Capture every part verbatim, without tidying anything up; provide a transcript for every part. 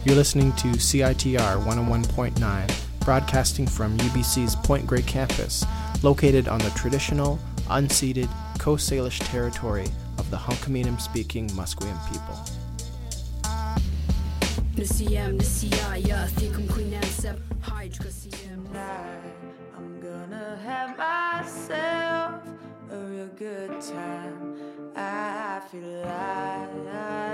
You're listening to C I T R one oh one point nine, broadcasting from U B C's Point Grey campus, located on the traditional, unceded Coast Salish territory of the Hunkaminam-speaking Musqueam people. Tonight, I'm gonna have myself a real good time. I feel alive,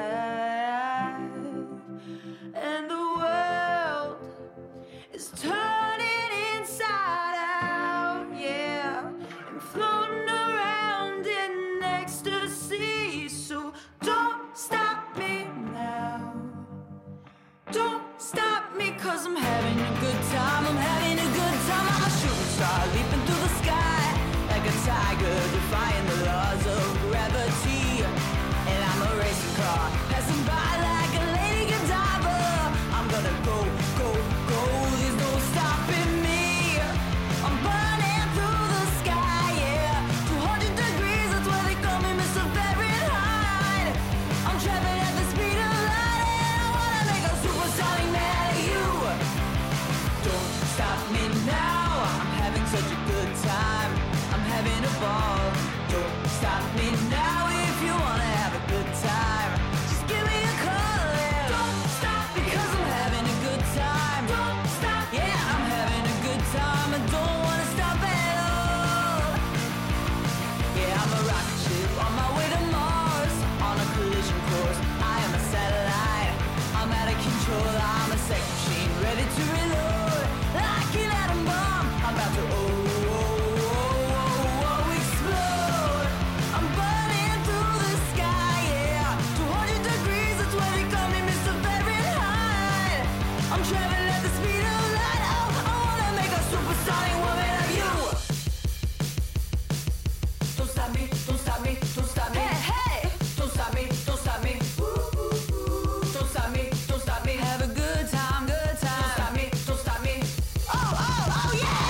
and the world is turning inside out, yeah, and floating around in ecstasy. So don't stop me now. Don't stop me, cause I'm having a good time. I'm having a good time. I'm a shooting star leaping through the sky like a tiger, defying the laws of gravity. And I'm a racing car passing by like a Lady Godiva. I'm gonna go, go, go. There's no stopping me. I'm burning through the sky, yeah. two hundred degrees, that's where they call me Mister Fahrenheit. I'm traveling at the speed of light, and I wanna make a supersonic man out of you. Don't stop me now. I'm having such a good time. I'm having a ball. Don't stop me now if you wanna have a good time. Just give me a call, yeah. Don't stop because I'm having a good time. Don't stop, yeah, I'm having a good time. I don't wanna stop at all. Yeah, I'm a rocket ship on my way to Mars, on a collision course. I am a satellite. I'm out of control. I'm a sex machine ready to reload. Like an atom bomb, I'm about to oh, oh, oh, oh, oh, explode. I'm burning through the sky, yeah. two hundred degrees, that's why they call me Mister Fahrenheit. I'm traveling at the speed of light. Oh, I wanna make a supersonic woman of you. Don't stop me, don't stop me, don't stop me. Hey, hey. Don't stop me, don't stop me. Don't stop me, don't stop me. Have a good time, good time. Don't stop me, don't stop me. Oh, oh, oh, yeah.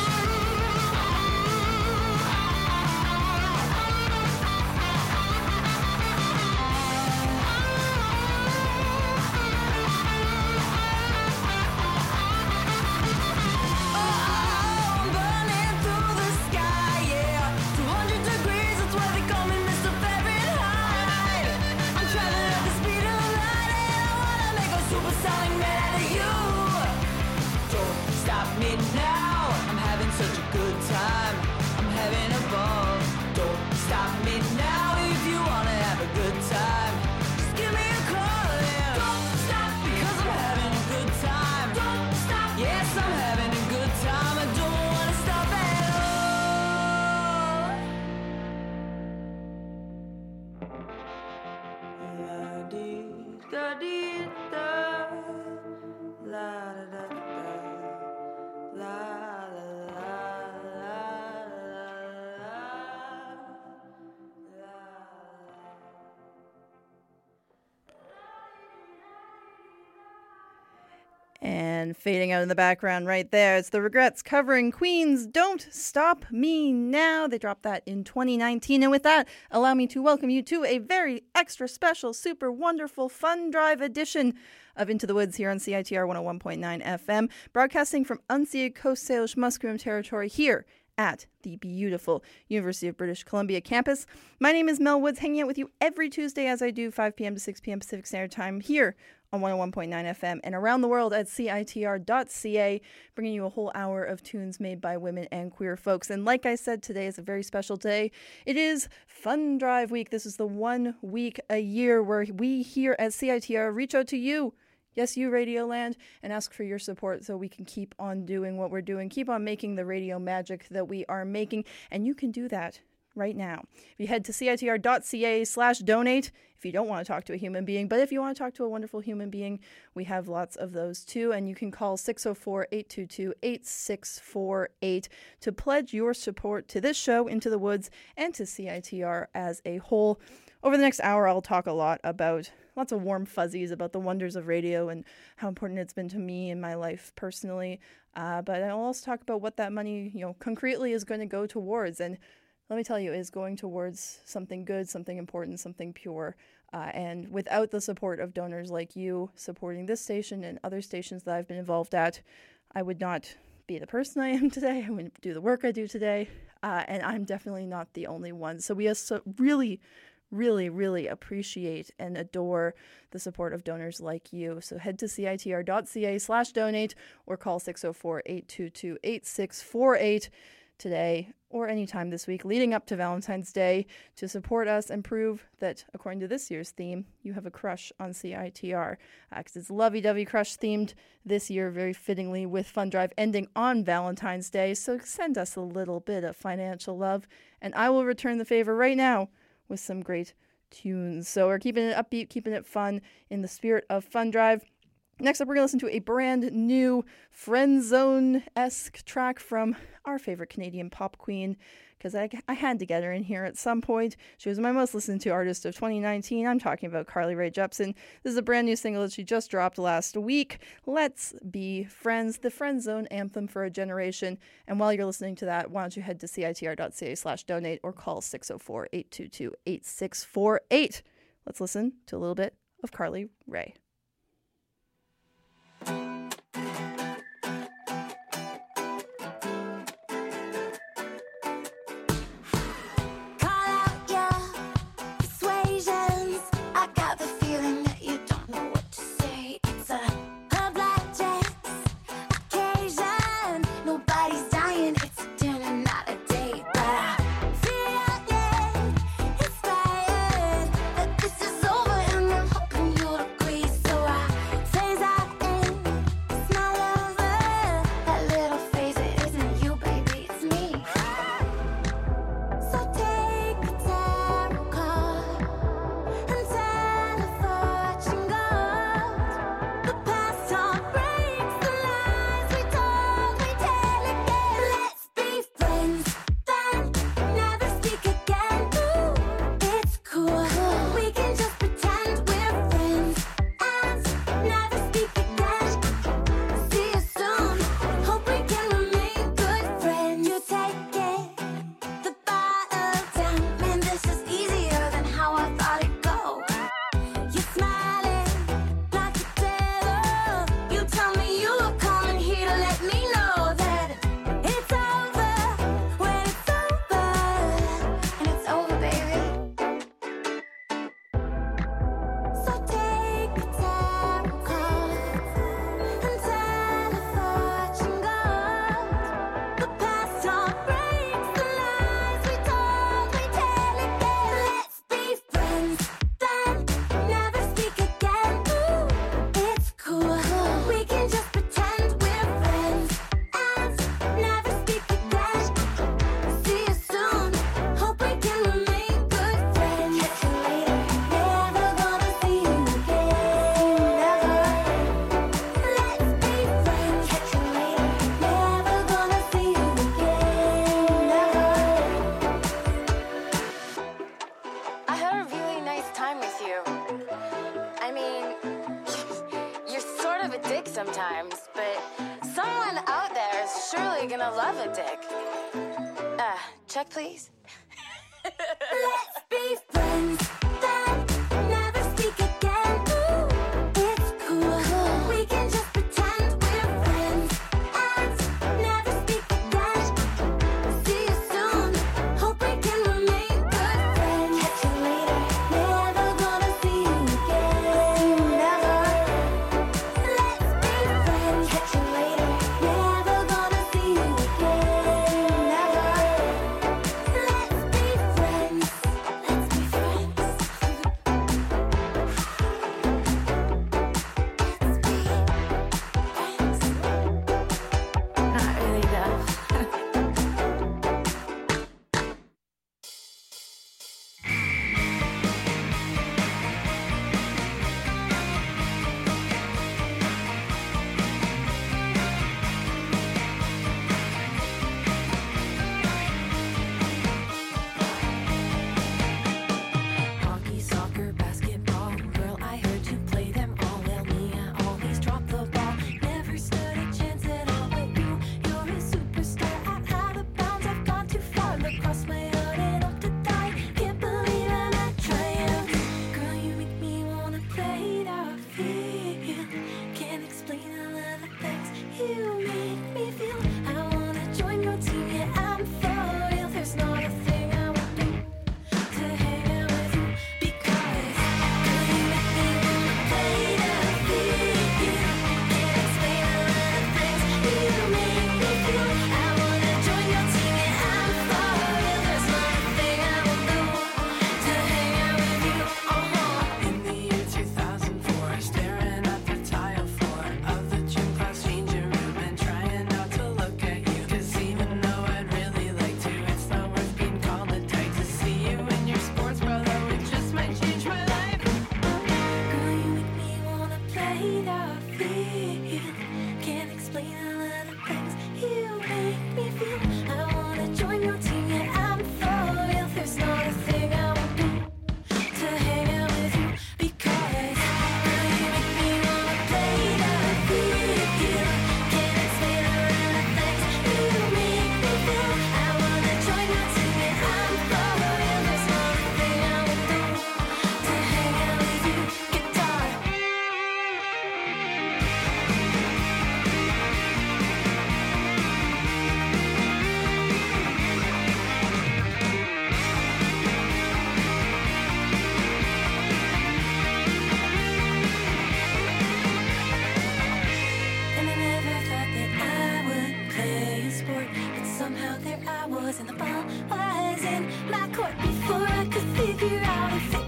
Oh, I'm burning through the sky, yeah. two hundred degrees, that's why they call me Mister Fahrenheit. I'm traveling at the speed of light, and I wanna make a supersonic man out of you. Don't stop me now. I'm having such a good time. I'm having a ball. Don't stop me now if you wanna have a good time. Just give me a call, yeah. Don't stop because I'm having a good time. Don't stop. Yes, I'm having a good time. I don't wanna stop at all. La dee da dee da, la da da da, la la la la la la. And fading out in the background right there, it's the Regrets covering Queen's Don't Stop Me Now. They dropped that in twenty nineteen. And with that, allow me to welcome you to a very extra special, super wonderful, fun drive edition of Into the Woods here on C I T R one oh one point nine F M, broadcasting from unceded Coast Salish Musqueam territory here at the beautiful University of British Columbia campus. My name is Mel Woods, hanging out with you every Tuesday as I do, five p.m. to six p.m. Pacific Standard Time here on one oh one point nine F M and around the world at C I T R dot C A, bringing you a whole hour of tunes made by women and queer folks. And like I said, today is a very special day. It is Fun Drive Week. This is the one week a year where we here at C I T R reach out to you, yes, you, Radioland, and ask for your support so we can keep on doing what we're doing, keep on making the radio magic that we are making. And you can do that right now. If you head to C I T R dot C A slash donate, if you don't want to talk to a human being, but if you want to talk to a wonderful human being, we have lots of those too. And you can call six oh four, eight two two, eight six four eight to pledge your support to this show, Into the Woods, and to C I T R as a whole. Over the next hour, I'll talk a lot about lots of warm fuzzies about the wonders of radio and how important it's been to me in my life personally. Uh, but I'll also talk about what that money, you know, concretely is going to go towards. And let me tell you, is going towards something good, something important, something pure. Uh, and without the support of donors like you supporting this station and other stations that I've been involved at, I would not be the person I am today. I wouldn't do the work I do today. Uh, and I'm definitely not the only one. So we also really, really, really appreciate and adore the support of donors like you. So head to citr.ca slash donate or call six oh four, eight two two, eight six four eight today or anytime this week leading up to Valentine's Day to support us and prove that, according to this year's theme, you have a crush on C I T R. Because uh, it's lovey-dovey crush themed this year, very fittingly, with Fund Drive ending on Valentine's Day. So send us a little bit of financial love, and I will return the favor right now with some great tunes. So we're keeping it upbeat, keeping it fun in the spirit of Fund Drive. Next up, we're going to listen to a brand new Friend Zone-esque track from our favorite Canadian pop queen, because I, I had to get her in here at some point. She was my most listened to artist of twenty nineteen. I'm talking about Carly Rae Jepsen. This is a brand new single that she just dropped last week. Let's Be Friends, the Friend Zone anthem for a generation. And while you're listening to that, why don't you head to citr.ca slash donate or call six oh four, eight two two, eight six four eight. Let's listen to a little bit of Carly Rae. Check, please. Let's be friends, then never speak again. Ooh, it's cool. We can just pretend we're friends and never speak again. See you soon. Hope we can remain good friends. Catch you later. Never gonna see you again. Never. Let's be friends. Catch you later. Never gonna see you again. Never. Let's be friends. Let's be friends.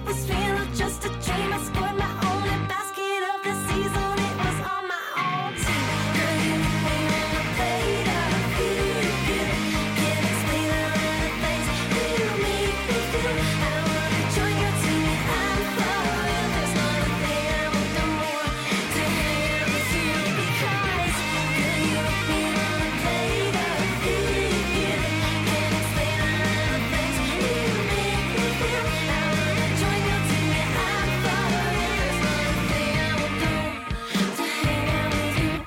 was real, just a dream. I scored my only basket of the season. It was on my own team. Girl, you put me on a plate of food. Can't explain all the things you make me feel. I wanna join your team. I'm for real. There's not a thing I would do more to hang out with you because girl, you put me on a plate of food. Can't explain all the things you make me feel. I wanna join your team. I'm for real. There's not a thing I would do to hang out with you.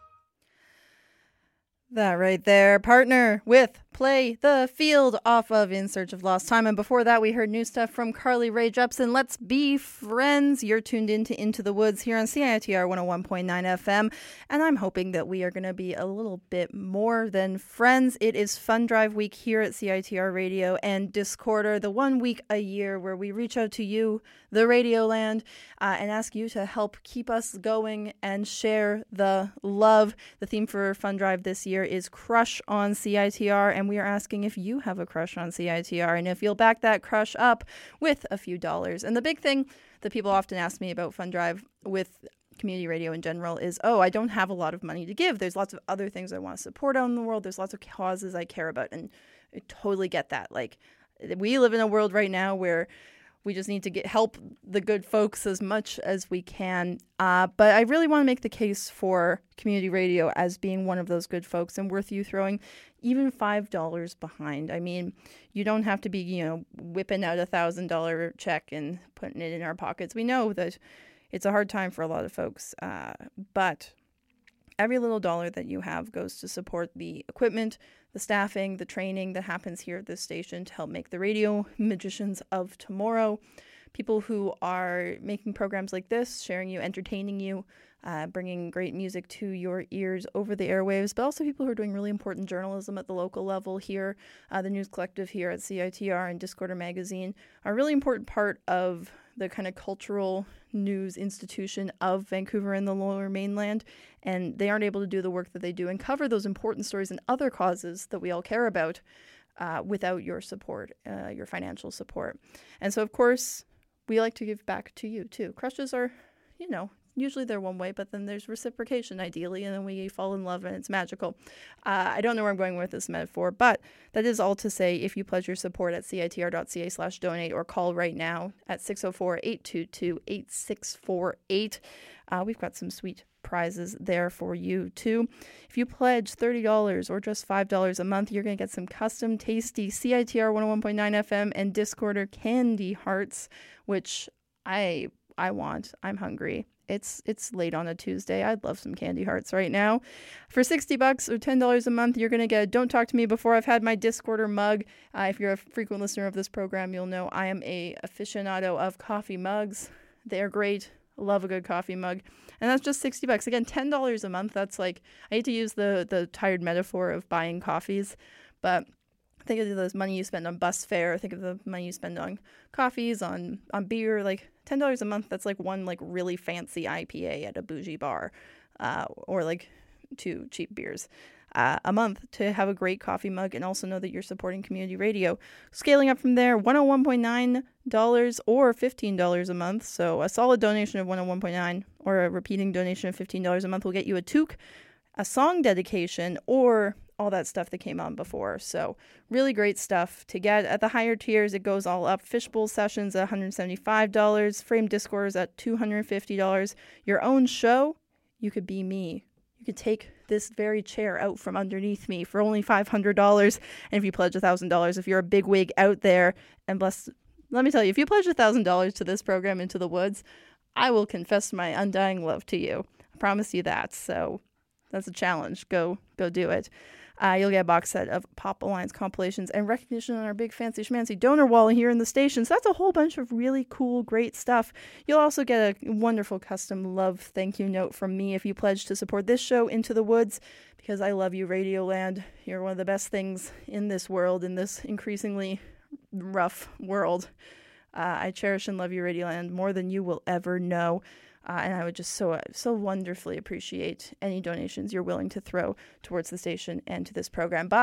That right there, partner with Play the Field off of In Search of Lost Time. And before that, we heard new stuff from Carly Rae Jepsen. Let's be friends. You're tuned into Into the Woods here on C I T R one oh one point nine F M. And I'm hoping that we are going to be a little bit more than friends. It is Fun Drive Week here at C I T R Radio and Discorder, the one week a year where we reach out to you, the Radio Land, uh, and ask you to help keep us going and share the love. The theme for Fun Drive this year is Crush on C I T R, and we are asking if you have a crush on C I T R and if you'll back that crush up with a few dollars. And the big thing that people often ask me about Fun Drive with community radio in general is, oh, I don't have a lot of money to give. There's lots of other things I want to support out in the world. There's lots of causes I care about, and I totally get that. Like, we live in a world right now where we just need to get help the good folks as much as we can. Uh, but I really want to make the case for community radio as being one of those good folks and worth you throwing even five dollars behind. I mean, you don't have to be, you know, whipping out a one thousand dollars check and putting it in our pockets. We know that it's a hard time for a lot of folks, uh, but every little dollar that you have goes to support the equipment, the staffing, the training that happens here at this station to help make the radio magicians of tomorrow. People who are making programs like this, sharing you, entertaining you, uh, bringing great music to your ears over the airwaves, but also people who are doing really important journalism at the local level here. Uh, the News Collective here at C I T R and Discorder Magazine are a really important part of the kind of cultural news institution of Vancouver and the Lower Mainland, and they aren't able to do the work that they do and cover those important stories and other causes that we all care about uh, without your support, uh, your financial support. And so, of course, we like to give back to you, too. Crushes are, you know, usually they're one way, but then there's reciprocation, ideally, and then we fall in love, and it's magical. Uh, I don't know where I'm going with this metaphor, but that is all to say, if you pledge your support at citr.ca slash donate or call right now at six oh four, eight two two, eight six four eight, uh, we've got some sweet prizes there for you, too. If you pledge thirty dollars or just five dollars a month, you're going to get some custom, tasty C I T R one oh one point nine F M and Discorder candy hearts, which I I want. I'm hungry. It's it's late on a Tuesday. I'd love some candy hearts right now. For sixty bucks or ten dollars a month, you're going to get Don't Talk to Me Before I've Had My Discorder mug. Uh, if you're a frequent listener of this program, you'll know I am a aficionado of coffee mugs. They're great. Love a good coffee mug. And that's just sixty bucks. Again, ten dollars a month. That's like, I hate to use the, the tired metaphor of buying coffees, but think of the money you spend on bus fare. Think of the money you spend on coffees, on, on beer. Like ten dollars a month, that's like one like really fancy I P A at a bougie bar, uh, or like two cheap beers uh, a month to have a great coffee mug and also know that you're supporting community radio. Scaling up from there, one oh one point nine dollars or fifteen dollars a month. So a solid donation of one oh one point nine dollars or a repeating donation of fifteen dollars a month will get you a toque, a song dedication, or all that stuff that came on before. So really great stuff to get. At the higher tiers, it goes all up. Fishbowl sessions at one hundred seventy-five dollars. Frame Discorders at two hundred fifty dollars. Your own show, you could be me. You could take this very chair out from underneath me for only five hundred dollars. And if you pledge one thousand dollars, if you're a big wig out there, and bless, let me tell you, if you pledge one thousand dollars to this program, Into the Woods, I will confess my undying love to you. I promise you that. So that's a challenge. Go, go do it. Uh, you'll get a box set of Pop Alliance compilations and recognition on our big fancy schmancy donor wall here in the station. So that's a whole bunch of really cool, great stuff. You'll also get a wonderful custom love thank you note from me if you pledge to support this show, Into the Woods, because I love you, Radioland. You're one of the best things in this world, in this increasingly rough world. Uh, I cherish and love you, Radioland, more than you will ever know. Uh, and I would just so so wonderfully appreciate any donations you're willing to throw towards the station and to this program by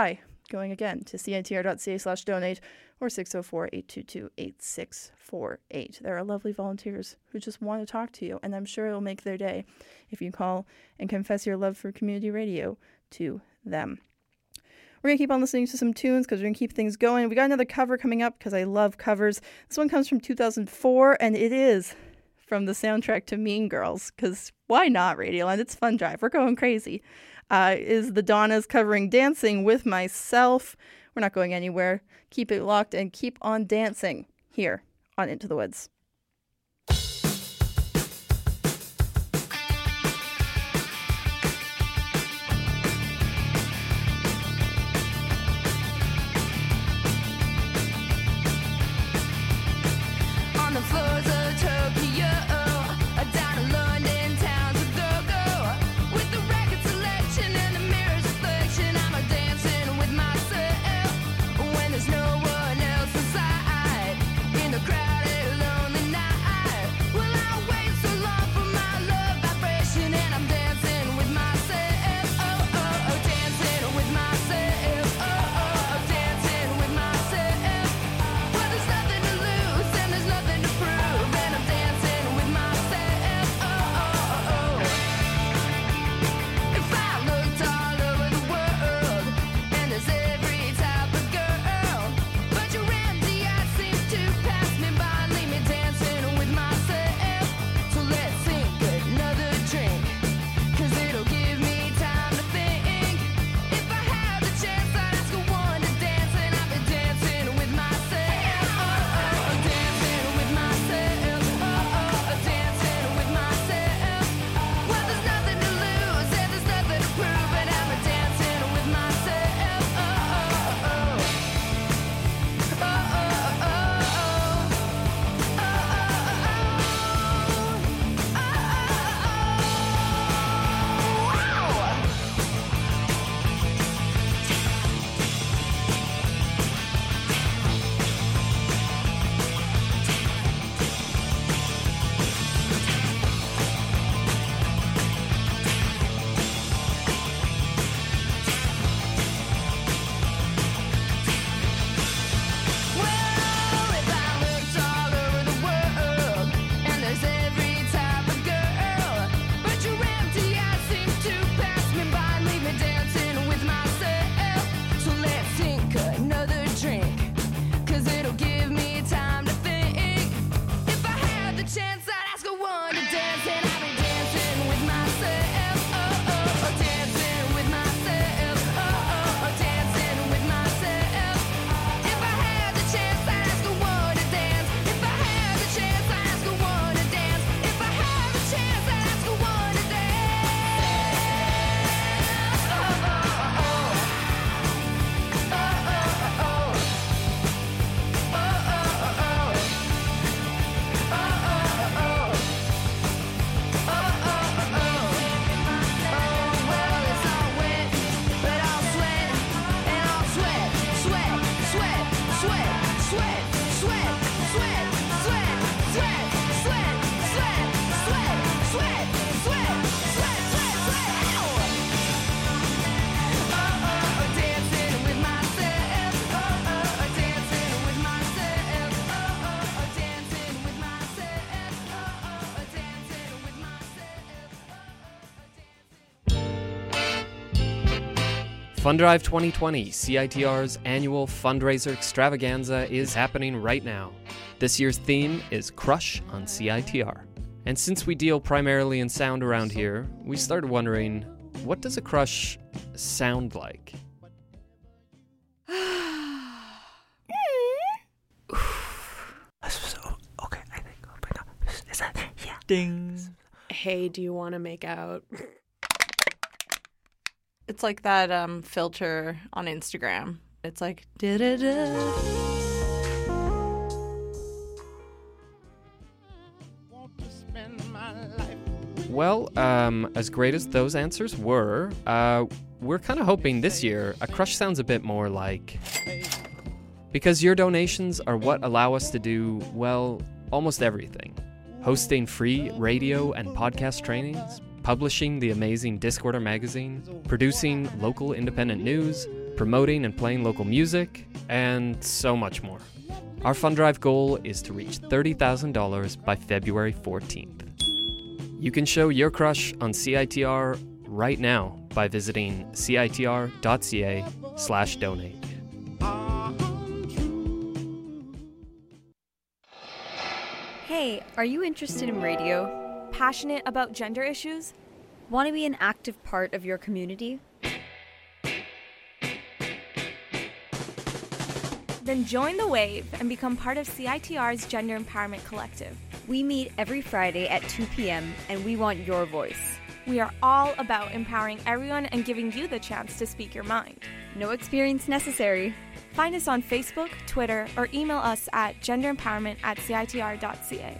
going again to citr.ca slash donate or six oh four, eight two two, eight six four eight. There are lovely volunteers who just want to talk to you, and I'm sure it'll make their day if you call and confess your love for community radio to them. We're going to keep on listening to some tunes because we're going to keep things going. We got another cover coming up because I love covers. This one comes from two thousand four, and it is from the soundtrack to Mean Girls, because why not, Radioland? It's Fun Drive. We're going crazy. Uh, is the Donnas covering Dancing with Myself. We're not going anywhere. Keep it locked and keep on dancing here on Into the Woods. On the floors of Tokyo, down in London town to go-go, with the record selection and the mirror's reflection, I'm a dancing with myself when there's no one else inside, in the crowded lonely night. Well, I wait so long for my love vibration, and I'm dancing with myself. Oh, oh, oh, dancing with myself. Oh, oh, oh, dancing with myself. Well, there's nothing to lose and there's nothing to prove, and I'm dancing with myself. Oh, oh, oh, oh. If I looked all over the world, and there's every type of girl, but you're empty, I seem to pass me by, leave me dancing with myself. So let's sink another drink, 'cause it'll give me time to think. If I had the chance, I'd ask a one to dance, and I've been dancing with myself. Oh, oh, oh, dancing with myself. Oh, oh, oh, dancing with myself. Well, there's nothing to lose and there's nothing to prove, and I'm dancing with myself. Oh, oh, oh, oh. Oh, oh, oh, oh. Oh, oh, oh, oh. Wow. Well, if I looked all over the world, and there's every type of girl, but you're empty, I seem to pass me by, leave me dancing with myself. So let's sink another drink, 'cause it'll give me time to think. If I had the chance, I'd ask a one to dance, and I've been dancing with myself. Oh, oh, oh, dancing with myself. Oh, oh, oh, dancing with myself. If I had the chance, I'd ask a one to dance. If I had the chance, I'd ask a one to dance. If I had the chance, I'd ask a one to dance. Oh, oh, oh, oh. Oh, oh, oh, oh. Oh, oh, oh, oh. Oh, oh, oh, oh. Oh, oh, oh, oh. Oh, well, it's all wet, but I'll sweat, and I'll sweat, sweat, sweat, sweat, sweat, sweat, sweat, sweat, sweat, sweat, sweat, sweat, sweat, sweat, sweat, sweat, sweat, ow! Oh, oh, oh, dancing with myself. Oh, oh, oh, dancing with myself. Oh, oh, oh, dancing with myself. Oh, oh, oh, dancing with myself. Fund Drive twenty twenty, C I T R's annual fundraiser extravaganza, is happening right now. This year's theme is Crush on C I T R. And since we deal primarily in sound around here, we started wondering, what does a crush sound like? Okay, I think. Oh my God. Is that? Yeah. Ding. Hey, do you want to make out? It's like that um, filter on Instagram. It's like da da da. Well, um, as great as those answers were, uh, we're kind of hoping this year a crush sounds a bit more like... Because your donations are what allow us to do, well, almost everything. Hosting free radio and podcast trainings, publishing the amazing Discorder magazine, producing local independent news, promoting and playing local music, and so much more. Our fund drive goal is to reach thirty thousand dollars by February fourteenth. You can show your crush on C I T R right now by visiting citr.ca slash donate. Hey, are you interested in radio? Passionate about gender issues? Want to be an active part of your community? Then join the wave and become part of C I T R's Gender Empowerment Collective. We meet every Friday at two p.m. and we want your voice. We are all about empowering everyone and giving you the chance to speak your mind. No experience necessary. Find us on Facebook, Twitter, or email us at genderempowerment at citr.ca.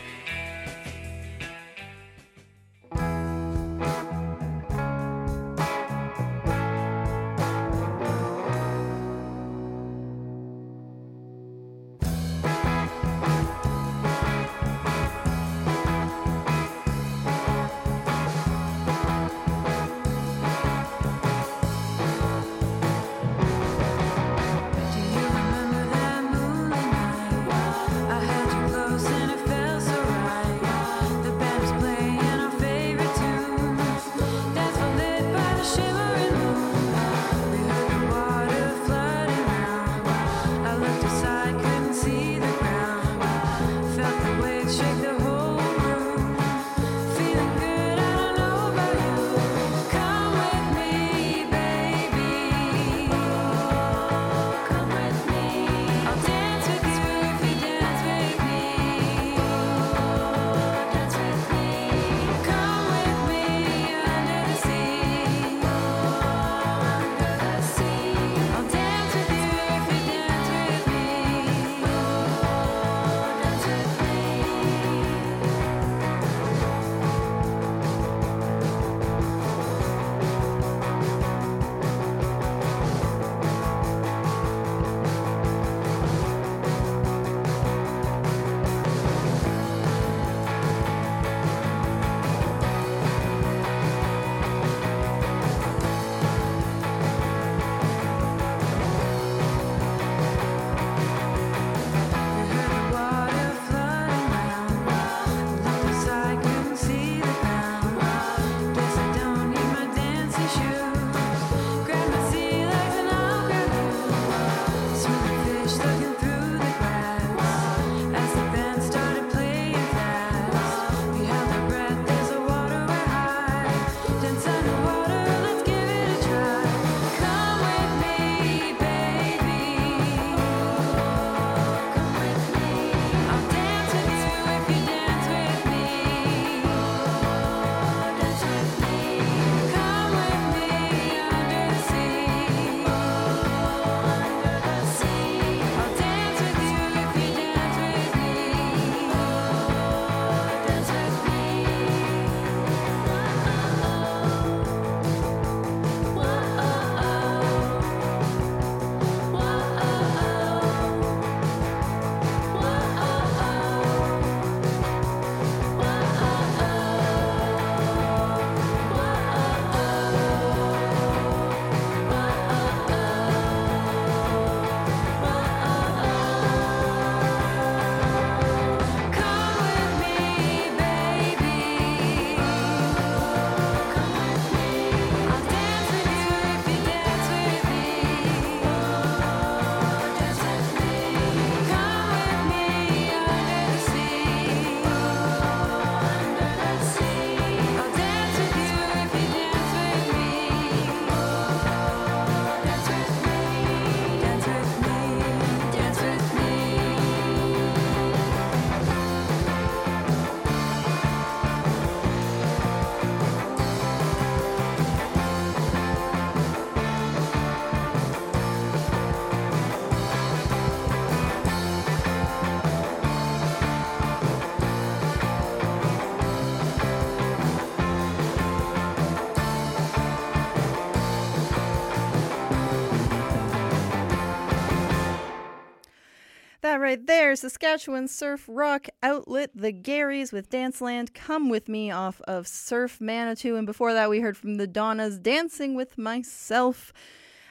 That right there, Saskatchewan surf rock outlet, the Garys with Danceland, Come With Me off of Surf Manitou. And before that, we heard from the Donnas, Dancing With Myself.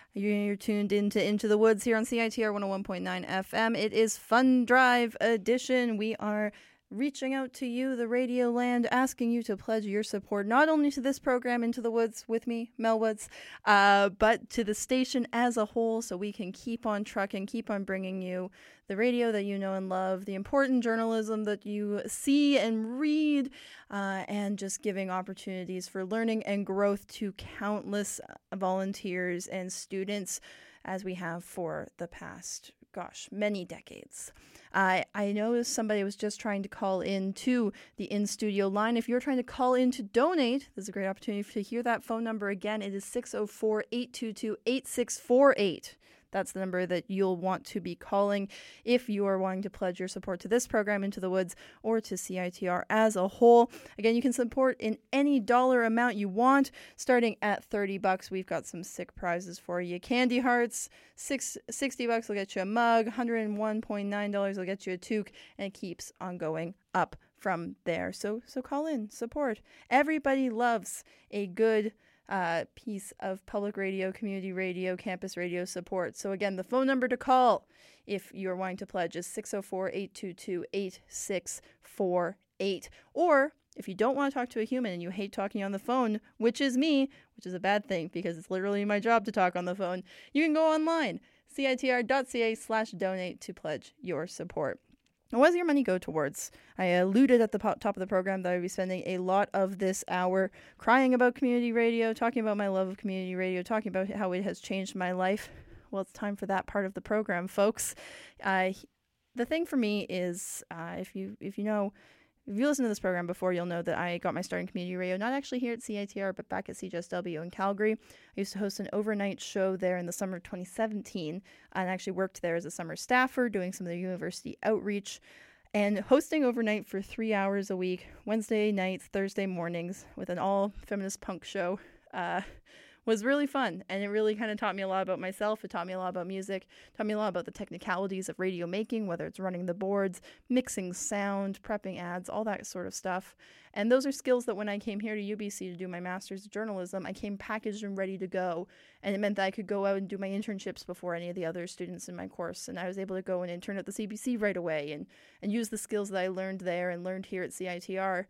You're tuned into Into the Woods here on C I T R one oh one point nine F M. It is Fun Drive Edition. We are reaching out to you, the Radio Land, asking you to pledge your support not only to this program, Into the Woods with me, Mel Woods, uh, but to the station as a whole, so we can keep on trucking, keep on bringing you the radio that you know and love, the important journalism that you see and read, uh, and just giving opportunities for learning and growth to countless volunteers and students, as we have for the past, gosh, many decades. Uh, I know somebody was just trying to call in to the in-studio line. If you're trying to call in to donate, there's a great opportunity to hear that phone number again. It is six oh four, eight two two, eight six four eight. That's the number that you'll want to be calling if you are wanting to pledge your support to this program, Into the Woods, or to C I T R as a whole. Again, you can support in any dollar amount you want. Starting at thirty bucks, we've got some sick prizes for you. Candy hearts, six, sixty bucks will get you a mug, one hundred one point nine dollars will get you a toque, and it keeps on going up from there. So, so call in, support. Everybody loves a good Uh, piece of public radio, community radio, campus radio support. So again, the phone number to call if you're wanting to pledge is six oh four, eight two two, eight six four eight. Or if you don't want to talk to a human and you hate talking on the phone, which is me, which is a bad thing because it's literally my job to talk on the phone, you can go online, citr.ca slash donate to pledge your support. What does your money go towards? I alluded at the po- top of the program that I would be spending a lot of this hour crying about community radio, talking about my love of community radio, talking about how it has changed my life. Well, it's time for that part of the program, folks. Uh, the thing for me is, uh, if you if you know, if you listen to this program before, you'll know that I got my start in community radio, not actually here at C I T R, but back at C J S W in Calgary. I used to host an overnight show there in the summer of twenty seventeen, and actually worked there as a summer staffer, doing some of the university outreach, and hosting overnight for three hours a week, Wednesday nights, Thursday mornings, with an all-feminist punk show, uh, was really fun. And it really kind of taught me a lot about myself. It taught me a lot about music, taught me a lot about the technicalities of radio making, whether it's running the boards, mixing sound, prepping ads, all that sort of stuff. And those are skills that when I came here to U B C to do my master's of journalism, I came packaged and ready to go. And it meant that I could go out and do my internships before any of the other students in my course. And I was able to go and intern at the C B C right away and, and use the skills that I learned there and learned here at C I T R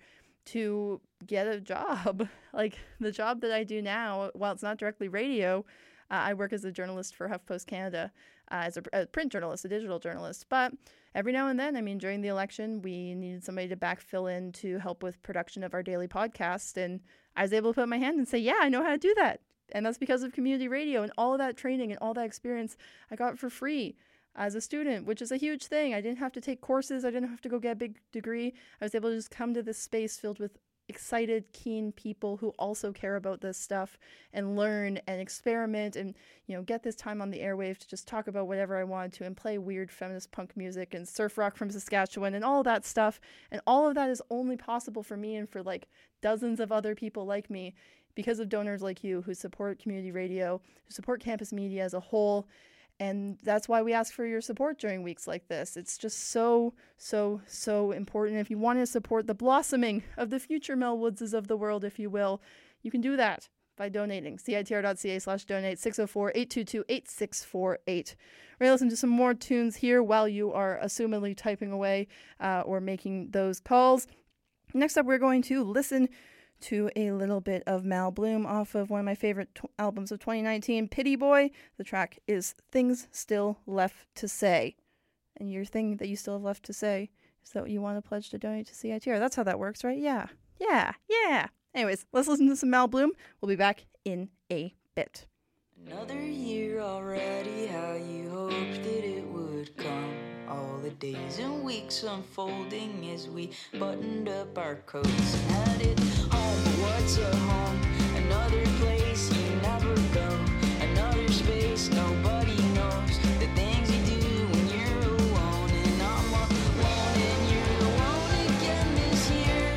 to get a job. Like the job that I do now, while it's not directly radio, uh, I work as a journalist for HuffPost Canada, uh, as a, a print journalist, a digital journalist. But every now and then, I mean, during the election, we needed somebody to backfill in to help with production of our daily podcast. And I was able to put my hand and say, yeah, I know how to do that. And that's because of community radio and all of that training and all that experience I got for free as a student, which is a huge thing. I didn't have to take courses. I didn't have to go get a big degree. I was able to just come to this space filled with excited, keen people who also care about this stuff and learn and experiment and, you know, get this time on the airwaves to just talk about whatever I wanted to and play weird feminist punk music and surf rock from Saskatchewan and all that stuff. And all of that is only possible for me and for like dozens of other people like me because of donors like you who support community radio, who support campus media as a whole. And that's why we ask for your support during weeks like this. It's just so, so, so important. If you want to support the blossoming of the future Mel Woodses of the world, if you will, you can do that by donating. citr.ca slash donate, six oh four, eight two two, eight six four eight. We're going to listen to some more tunes here while you are assumedly typing away uh, or making those calls. Next up, we're going to listen to a little bit of Mal Bloom off of one of my favorite t- albums of twenty nineteen, Pity Boy. The track is Things Still Left to Say. And your thing that you still have left to say is that you want to pledge to donate to C I T R. That's how that works, right? Yeah. Yeah. Yeah. Anyways, let's listen to some Mal Bloom. We'll be back in a bit. Another year already, how you hoped that it would come. All the days and weeks unfolding as we buttoned up our coats and headed home. What's a home? Another place you never go. Another space nobody knows. The things you do when you're alone. And I'm alone and you're alone again this year.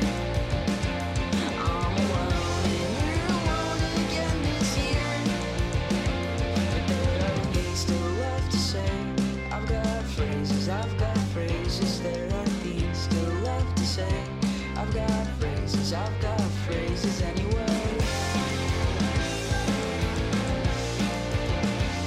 I'm alone and you're alone again this year. But there are things still left to say. I've got phrases, I've got phrases. There are things still left to say. I've got phrases, I've got phrases anyway.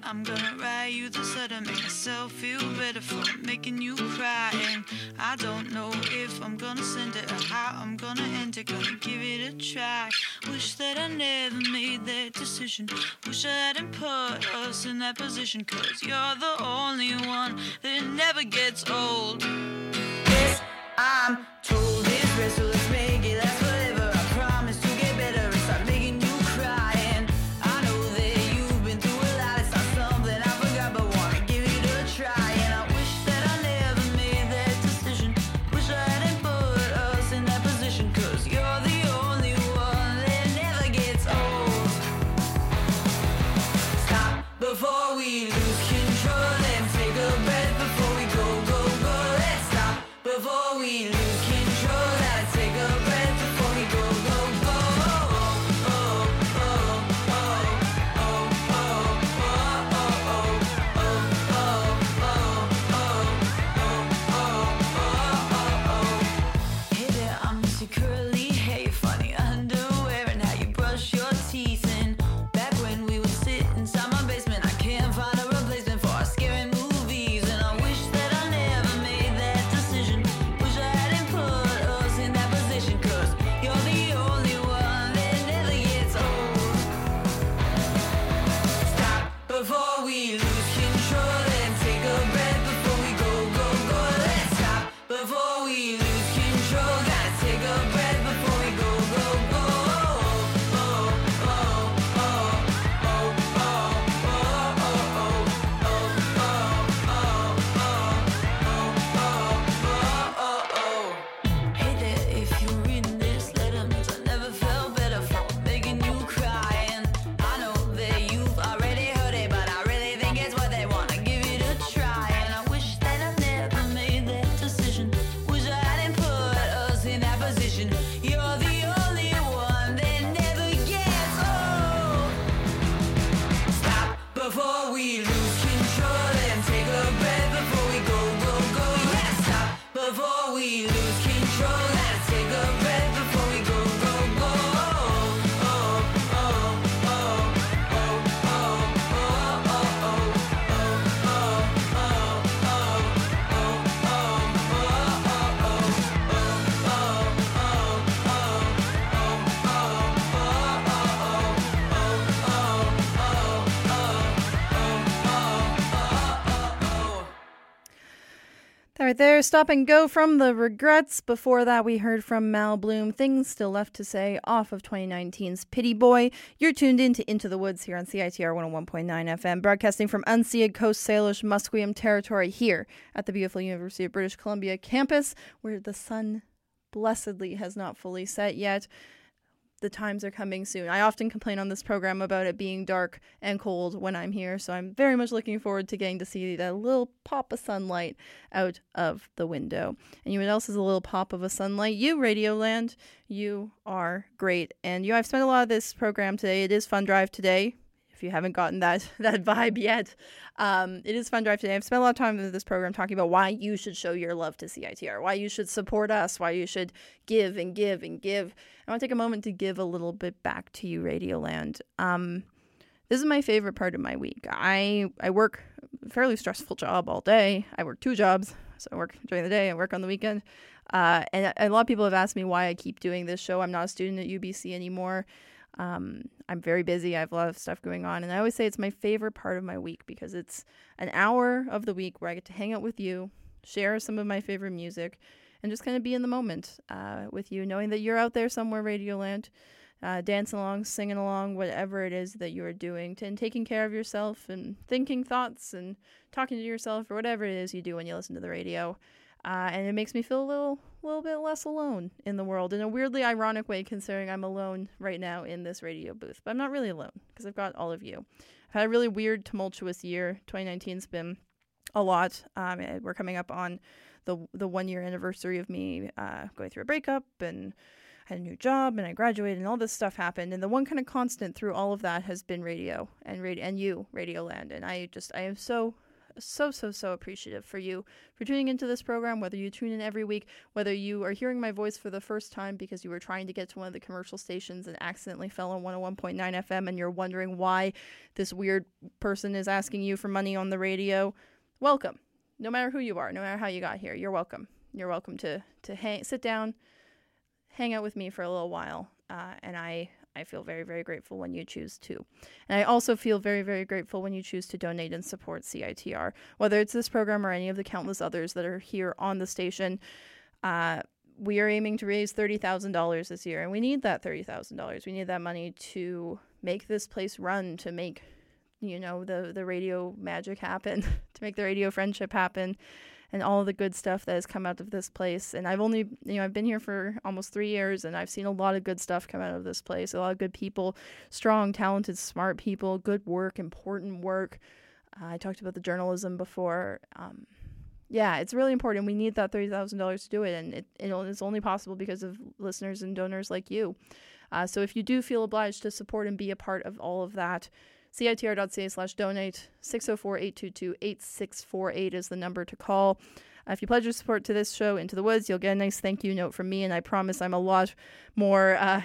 I'm gonna write you this letter, make myself feel better for making you cry. And I don't know if I'm gonna send it or how I'm gonna end it. Gonna give it a try. Wish that I never made that decision. Wish I hadn't put us in that position. Cause you're the only one that never gets old. Yes, I'm told it's rest, so let's make it last forever. I promise to get better and stop making you cry. And I know that you've been through a lot. It's not something I forgot, but wanna give it a try. And I wish that I never made that decision. Wish I hadn't put us in that position. Cause you're the only one that never gets old. Stop before we lose control and take a breath before we go, go, go. Let's stop before we lose control. Gotta take a breath before we go, go, go. Oh, oh, oh, oh, oh, oh, oh, oh, oh. Hey there, I'm Mister Curly. Hey, funny underwear and how you brush your teeth. And back when we would sit inside my basement, I can't find a replacement for our scary movies. And I wish that I never made that decision. Wish I hadn't put us in that position. Cause you're the only one that never gets old. Stop before we lose control and take a breath before we go, go, go. Let's stop before we lose control. Gotta take a breath before we go, go, go. Oh, oh, oh, oh, oh, oh, oh, oh, oh. Hey there, if you're reading this letter, means I never felt better for making you cry. And I know that you've already heard it, but I really think it's what they wanna give it a try. And I wish that I never made that decision. Wish I hadn't put us in that position. You're the only one that never gets old. Stop before we lose control and take a breath before we go, go, go. Yeah, stop before we lose control. Gotta take a breath before we go, go, go. Oh, oh, oh, oh, oh, oh, oh, That right there, Stop and Go from The Regrets. Before that, we heard from Mal Bloom, Things Still Left to Say, off of twenty nineteen's Pity Boy. You're tuned in to Into the Woods here on C I T R one oh one point nine F M, broadcasting from unceded Coast Salish Musqueam territory here at the beautiful University of British Columbia campus, where the sun blessedly has not fully set yet. The times are coming soon. I often complain on this program about it being dark and cold when I'm here, so I'm very much looking forward to getting to see that little pop of sunlight out of the window. And you know what else is a little pop of a sunlight? You, Radioland. You are great. And you know, I've spent a lot of this program today. It is Fun Drive today, if you haven't gotten that that vibe yet. Um, it is Fun Drive today. I've spent a lot of time in this program talking about why you should show your love to C I T R, why you should support us, why you should give and give and give. I want to take a moment to give a little bit back to you, Radioland. Um, this is my favorite part of my week. I, I work a fairly stressful job all day. I work two jobs. So I work during the day, I work on the weekend. Uh, and a lot of people have asked me why I keep doing this show. I'm not a student at U B C anymore. Um, I'm very busy. I have a lot of stuff going on. And I always say it's my favorite part of my week because it's an hour of the week where I get to hang out with you, share some of my favorite music, and just kind of be in the moment uh, with you, knowing that you're out there somewhere, Radioland, uh, dancing along, singing along, whatever it is that you are doing, and taking care of yourself and thinking thoughts and talking to yourself or whatever it is you do when you listen to the radio. Uh, and it makes me feel a little, little bit less alone in the world in a weirdly ironic way, considering I'm alone right now in this radio booth. But I'm not really alone because I've got all of you. I've had a really weird, tumultuous year. twenty nineteen's been a lot. Um, we're coming up on the the one year anniversary of me uh, going through a breakup, and I had a new job, and I graduated, and all this stuff happened. And the one kind of constant through all of that has been radio and radio and you, Radioland. And I just I am so so, so, so appreciative for you for tuning into this program, whether you tune in every week, whether you are hearing my voice for the first time because you were trying to get to one of the commercial stations and accidentally fell on one oh one point nine F M and you're wondering why this weird person is asking you for money on the radio. Welcome. No matter who you are, no matter how you got here, you're welcome. You're welcome to, to hang, sit down, hang out with me for a little while, uh, and I... I feel very, very grateful when you choose to. And I also feel very, very grateful when you choose to donate and support C I T R, whether it's this program or any of the countless others that are here on the station. Uh, we are aiming to raise thirty thousand dollars this year, and we need that thirty thousand dollars. We need that money to make this place run, to make, you know, the, the radio magic happen, to make the radio friendship happen, and all the good stuff that has come out of this place. And I've only, you know, I've been here for almost three years, and I've seen a lot of good stuff come out of this place. A lot of good people, strong, talented, smart people, good work, important work. Uh, I talked about the journalism before. Um, yeah, it's really important. We need that thirty thousand dollars to do it, and it, it's only possible because of listeners and donors like you. Uh, so if you do feel obliged to support and be a part of all of that, C I T R dot C A slash donate, six oh four, eight two two, eight six four eight is the number to call. Uh, if you pledge your support to this show, Into the Woods, you'll get a nice thank you note from me, and I promise I'm a lot more uh,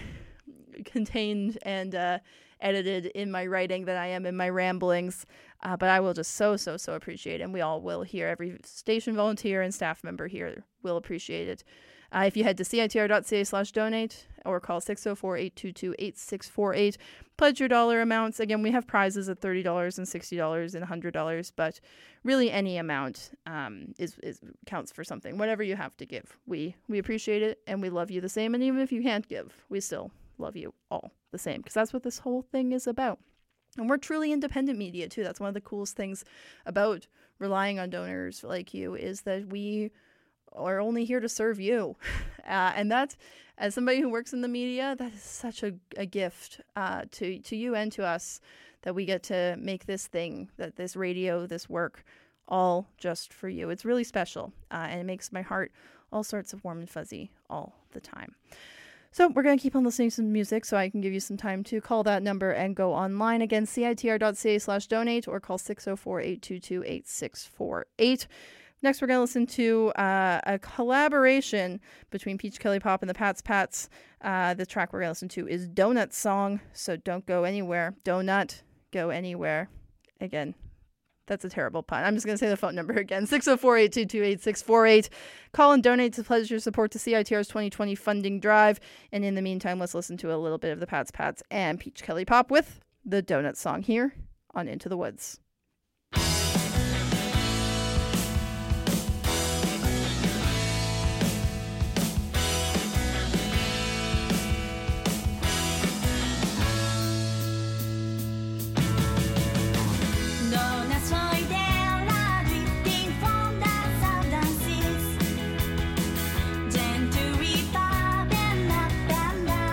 contained and uh, edited in my writing than I am in my ramblings. Uh, but I will just so, so, so appreciate it, and we all will here. Every station volunteer and staff member here will appreciate it. Uh, if you head to C I T R dot C A slash donate or call six oh four, eight two two, eight six four eight, pledge your dollar amounts. Again, we have prizes at thirty dollars and sixty dollars and one hundred dollars, but really any amount um, is, is counts for something. Whatever you have to give, we, we appreciate it, and we love you the same. And even if you can't give, we still love you all the same, because that's what this whole thing is about. And we're truly independent media, too. That's one of the coolest things about relying on donors like you, is that we are only here to serve you. Uh, and that, as somebody who works in the media, that is such a, a gift uh, to, to you and to us, that we get to make this thing, that this radio, this work, all just for you. It's really special, uh, and it makes my heart all sorts of warm and fuzzy all the time. So we're going to keep on listening to some music so I can give you some time to call that number and go online. Again, C I T R dot C A slash donate or call six oh four, eight two two, eight six four eight. Next, we're going to listen to uh, a collaboration between Peach Kelly Pop and the Pats Pats. Uh, the track we're going to listen to is Donut Song, so don't go anywhere. Donut, go anywhere. Again, that's a terrible pun. I'm just going to say the phone number again, six oh four, eight two two, eight six four eight. Call and donate to pledge your support to C I T R's twenty twenty funding drive. And in the meantime, let's listen to a little bit of the Pats Pats and Peach Kelly Pop with the Donut Song here on Into the Woods.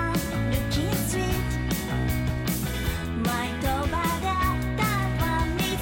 Might go by that, that one.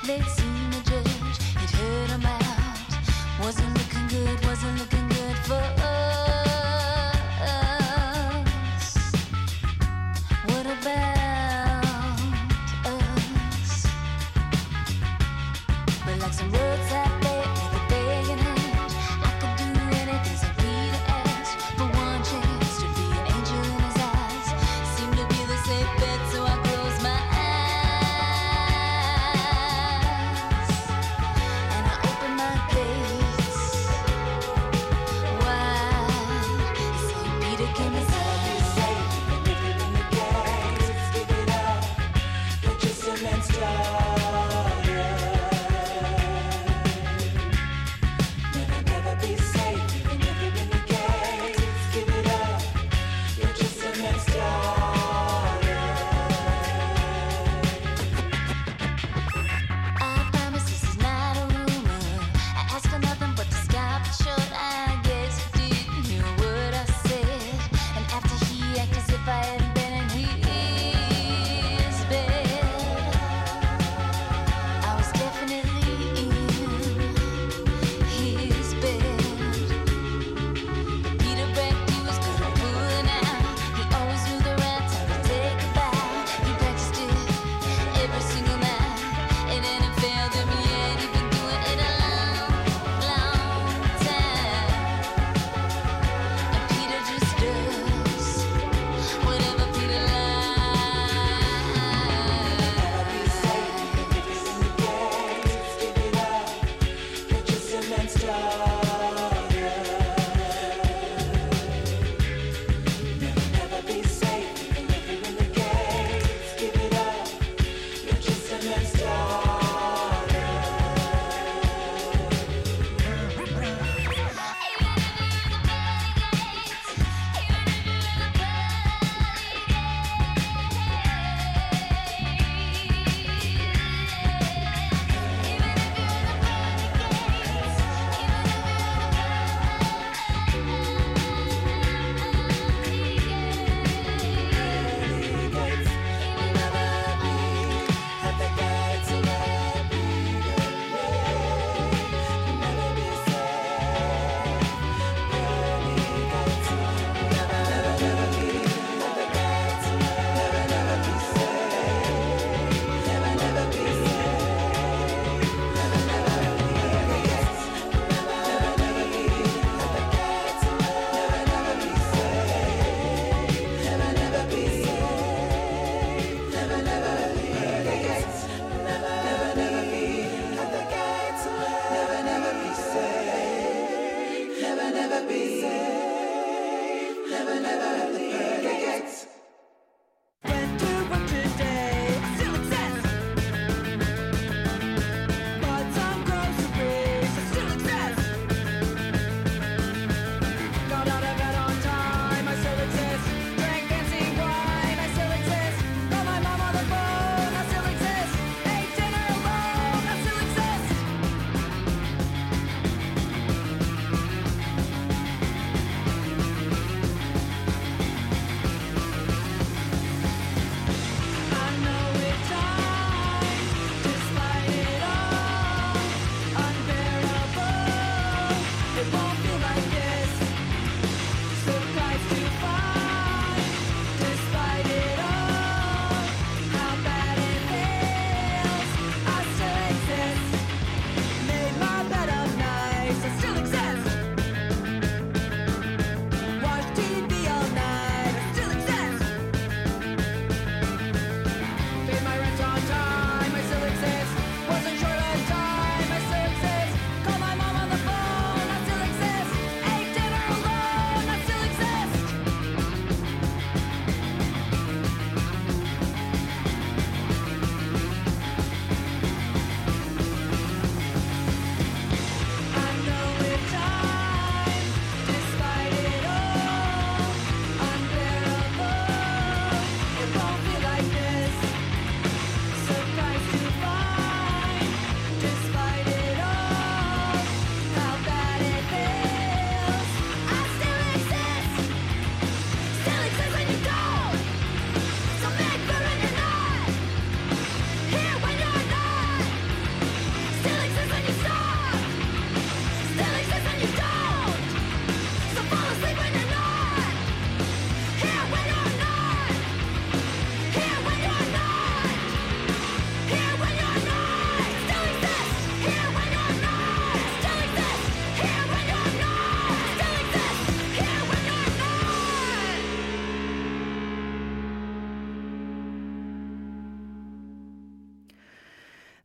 they'd seen the judge, he'd heard him out. Wasn't looking good, wasn't looking good for us. What about us? We're like some roadside babe with a begging hand. I could do anything, so free to ask for one chance to be an angel in his eyes. Seem to be the safe bet, so I close my eyes and I open my gates wide. Saint Peter came inside me, say, "If you're in the gates, give it up. Get your cement started."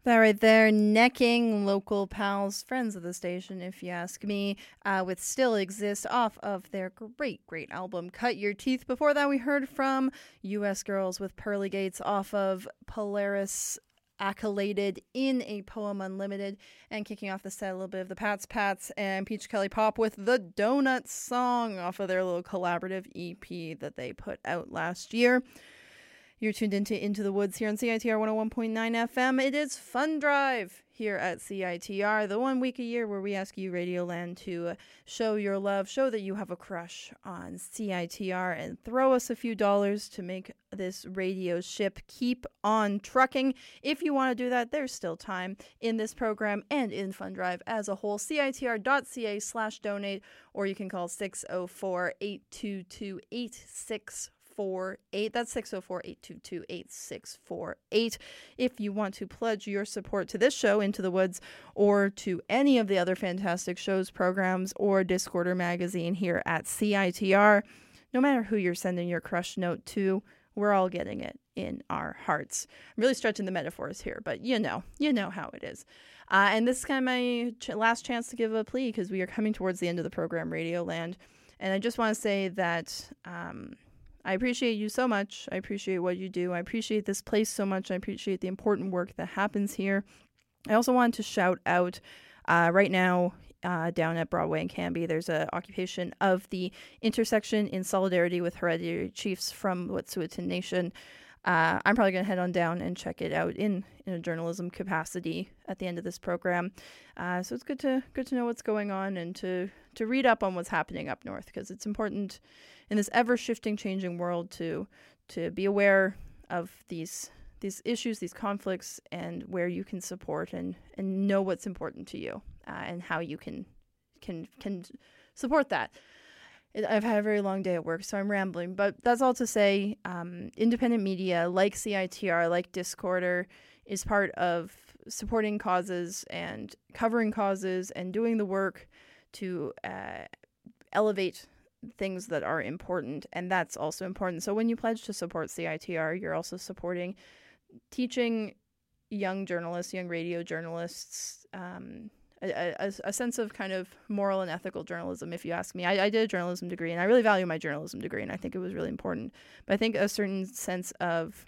That right there, necking local pals, friends of the station, if you ask me, uh, with Still Exist off of their great, great album, Cut Your Teeth. Before that, we heard from U S Girls with Pearly Gates off of Polaris, accoladed in a Poem Unlimited, and kicking off the set a little bit of the Pats Pats and Peach Kelly Pop with the Donuts song off of their little collaborative E P that they put out last year. You're tuned into Into the Woods here on C I T R one oh one point nine F M. It is Fun Drive here at C I T R, the one week a year where we ask you, Radioland, to show your love, show that you have a crush on C I T R, and throw us a few dollars to make this radio ship keep on trucking. If you want to do that, there's still time in this program and in Fun Drive as a whole. C I T R dot C A slash donate, or you can call six oh four, eight two two, eight six four eight. That's six oh four, eight two two, eight six four eight. If you want to pledge your support to this show, Into the Woods, or to any of the other fantastic shows, programs, or Discorder magazine here at C I T R, no matter who you're sending your crush note to, we're all getting it in our hearts. I'm really stretching the metaphors here, but you know, you know how it is. Uh, and this is kind of my ch- last chance to give a plea, because we are coming towards the end of the program, Radioland. And I just want to say that um, I appreciate you so much. I appreciate what you do. I appreciate this place so much. I appreciate the important work that happens here. I also wanted to shout out uh, right now uh, down at Broadway and Canby, there's an occupation of the intersection in solidarity with Hereditary Chiefs from Wet'suwet'en Nation. Uh, I'm probably going to head on down and check it out in, in a journalism capacity at the end of this program. Uh, so it's good to good to know what's going on and to, to read up on what's happening up north, because it's important in this ever-shifting, changing world to to be aware of these these issues, these conflicts, and where you can support and, and know what's important to you uh, and how you can can can support that. I've had a very long day at work, so I'm rambling. But that's all to say, um, independent media like C I T R, like Discorder, is part of supporting causes and covering causes and doing the work to uh, elevate things that are important. And that's also important. So when you pledge to support C I T R, you're also supporting teaching young journalists, young radio journalists, um, A, a, a sense of kind of moral and ethical journalism, if you ask me. I, I did a journalism degree, and I really value my journalism degree, and I think it was really important. But I think a certain sense of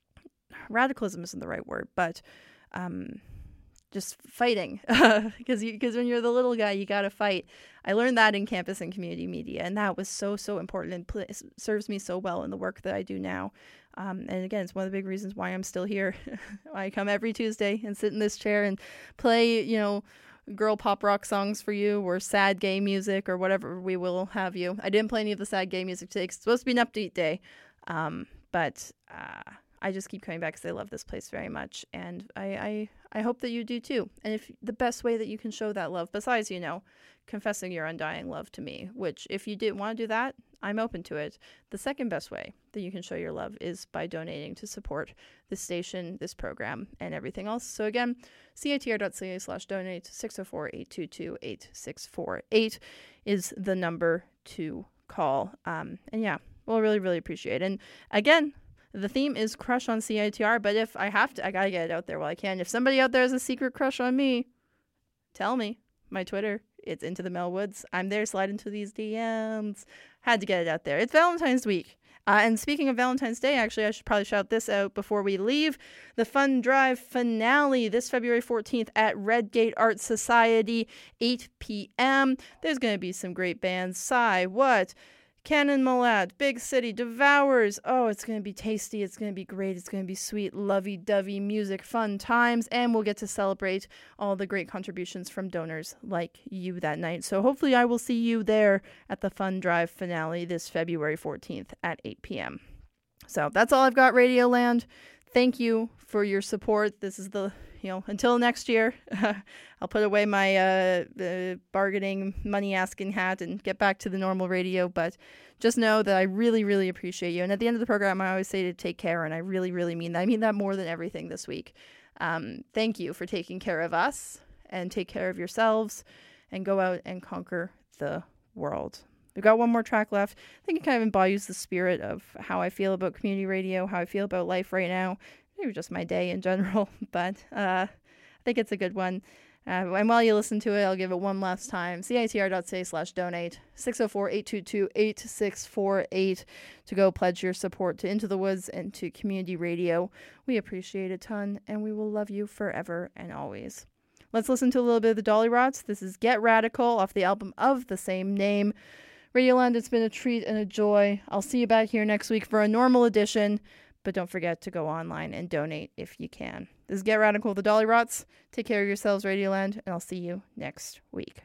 radicalism isn't the right word, but um, just fighting. Because because when you're the little guy, you got to fight. I learned that in campus and community media, and that was so, so important and pl- serves me so well in the work that I do now. Um, and again, it's one of the big reasons why I'm still here. I come every Tuesday and sit in this chair and play, you know, girl pop rock songs for you, or sad gay music, or whatever we will have you. I didn't play any of the sad gay music today 'cause it's supposed to be an upbeat day. Um, but uh, I just keep coming back because I love this place very much. And I, I, I hope that you do too. And if the best way that you can show that love, besides, you know, confessing your undying love to me, which if you didn't want to do that, I'm open to it. The second best way that you can show your love is by donating to support this station, this program, and everything else. So again, C I T R dot C A slash donate, six oh four, eight two two, eight six four eight is the number to call. Um, and yeah, we'll really, really appreciate it. And again, the theme is crush on C I T R, but if I have to, I gotta get it out there while I can. If somebody out there has a secret crush on me, tell me. My Twitter, it's Into the Mel Woods. I'm there, slide into these D Ms. Had to get it out there. It's Valentine's week. Uh, and speaking of Valentine's Day, actually, I should probably shout this out before we leave. The Fun Drive finale this February fourteenth at Redgate Art Society, eight p.m. There's going to be some great bands. Sigh, What? Canon Malad, Big City, Devours. Oh, it's going to be tasty. It's going to be great. It's going to be sweet, lovey-dovey music, fun times, and we'll get to celebrate all the great contributions from donors like you that night. So hopefully I will see you there at the Fun Drive finale this February fourteenth at eight p.m. So that's all I've got, Radioland. Thank you for your support. This is the, you know, until next year, I'll put away my uh, uh, bargaining, money-asking hat and get back to the normal radio. But just know that I really, really appreciate you. And at the end of the program, I always say to take care, and I really, really mean that. I mean that more than everything this week. Um, thank you for taking care of us, and take care of yourselves, and go out and conquer the world. We've got one more track left. I think it kind of embodies the spirit of how I feel about community radio, how I feel about life right now, maybe just my day in general. But uh, think it's a good one. Uh, and while you listen to it, I'll give it one last time. citr.ca slash donate, six oh four, eight two two, eight six four eight to go pledge your support to Into the Woods and to community radio. We appreciate it a ton, and we will love you forever and always. Let's listen to a little bit of the Dolly Rots. This is Get Radical off the album of the same name. Radioland, it's been a treat and a joy. I'll see you back here next week for a normal edition, but don't forget to go online and donate if you can. This is Get Radical with the Dolly Rots. Take care of yourselves, Radioland, and I'll see you next week.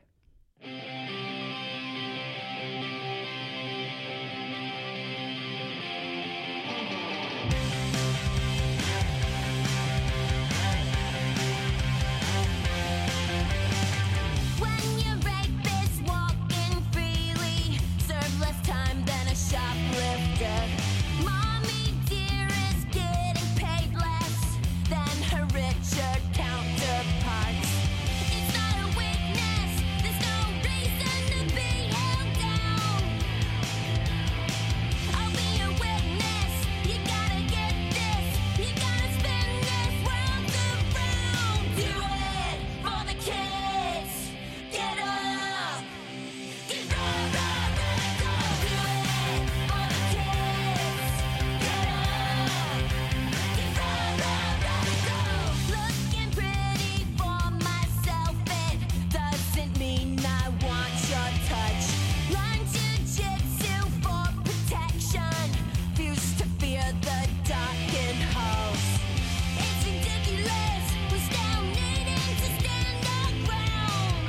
When your rapist walking freely, serve less time than a shoplifter. Mommy dear is getting paid less than her richer counterparts. It's not a weakness, there's no reason to be held down. I'll be a witness, you gotta get this, you gotta spin this world around. Do it for the kids, get up, get raw, raw, radical. Do it for the kids, get up, get raw, raw, radical. Looking pretty for myself, it doesn't mean I want your touch. Learn jujitsu for protection, fuse to fear the darkened halls. It's ridiculous, we're still needing to stand our ground.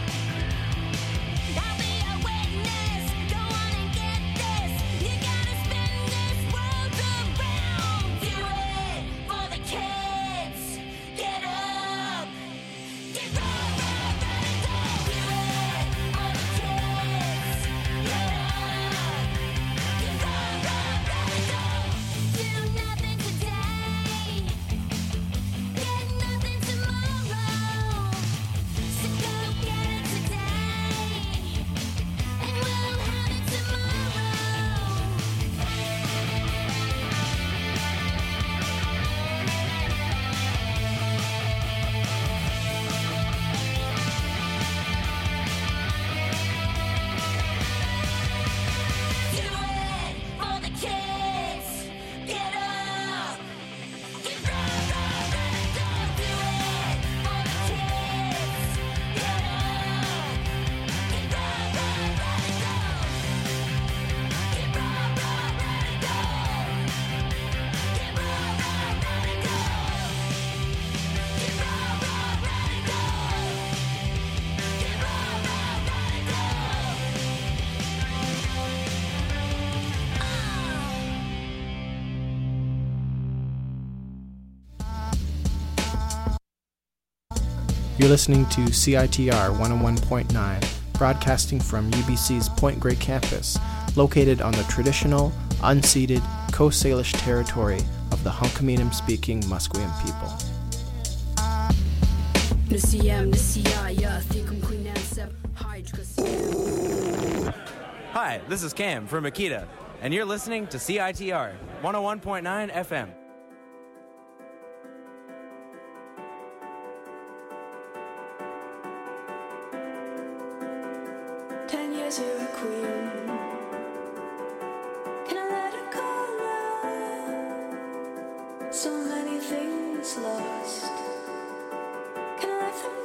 I'll be a witness, go on and get this, you gotta spin this world around. Do it for the kids, get up, get raw, raw, radical. Do it for the kids, get up, get raw, raw, radical. Do nothing today, get nothing tomorrow. So go get it today, and we'll have it tomorrow. Do it for the kids, get up, get raw, raw, radical. Do it for the kids, get up, get raw, raw, radical. Get raw, raw, radical. Get raw, raw, radical. Get raw, raw, radical. Get raw, raw, radical. You're listening to C I T R one oh one point nine, broadcasting from U B C's Point Grey campus, located on the traditional, unceded Coast Salish territory of the Hunkaminam-speaking Musqueam people. Hi, this is Cam from Akita, and you're listening to C I T R one oh one point nine F M. Ten years you're a queen. Can I let it go now? So many things lost.